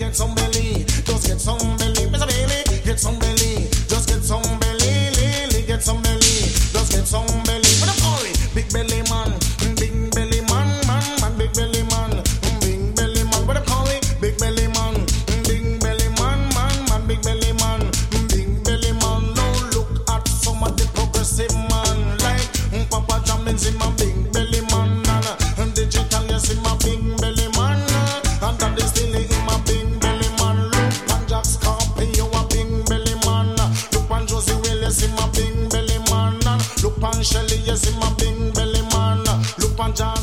get some belly, just get some belly, Mr. Bailey, get some belly, just get some belly, Lily, get some belly, just get some belly. What a call it, big belly man, big belly man, man, big belly man, big belly man. What a call it, big belly man, big belly man, man, big belly man, big belly man. Now look at some of the progressive man, like Papa Jammins in my big belly man, and digital yes in my big belly man, and that is still in my big belly man. Look on Jack Scorpio, a big belly man. Look on Josie Willis in my big belly man. Look on Shelly, yes in my big belly man. Look on John